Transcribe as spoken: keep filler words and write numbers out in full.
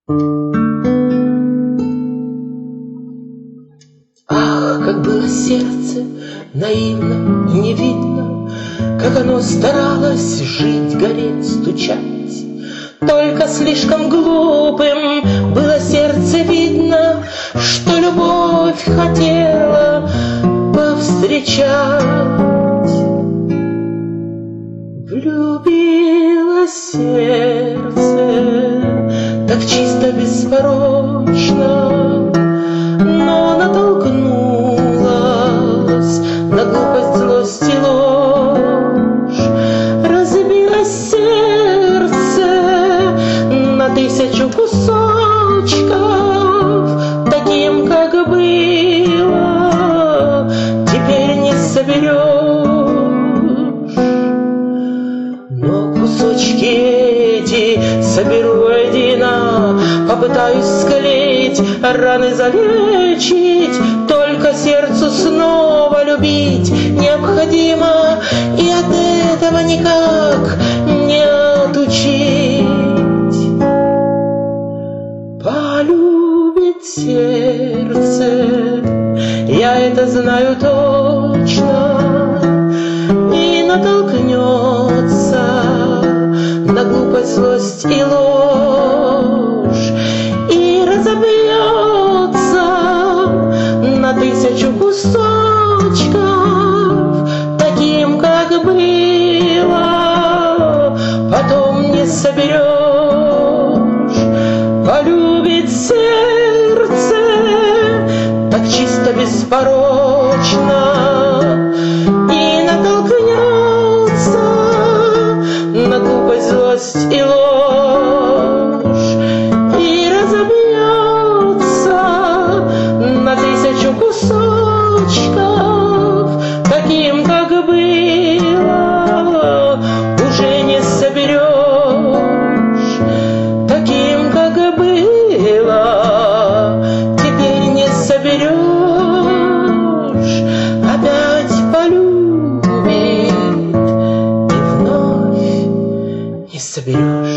Ах, как было сердце наивно и невинно, как оно старалось жить, гореть, стучать. Только слишком глупым было сердце видно, что любовь хотела повстречать. Влюбилось сердце так чисто, беспорочно, но натолкнулась на глупость, злость и ложь. Разбилось сердце на тысячу кусочков, таким, как было, теперь не соберешь. Но кусочки эти соберу воедино, попытаюсь склеить, раны залечить. Только сердцу снова любить необходимо, и от этого никак не отучить. Полюбит сердце, я это знаю точно, и натолкнется на глупость, злость и ложь, и разобьется на тысячу кусочков, таким, как было, потом не соберешь. Полюбит сердце так чисто, беспорочно, и натолкнется на глупость, злость и ложь, и разобьется на тысячу кусочков, таким, как было, уже не соберешь. Таким, как было, теперь не соберешь. Опять полюбит, и вновь не соберешь.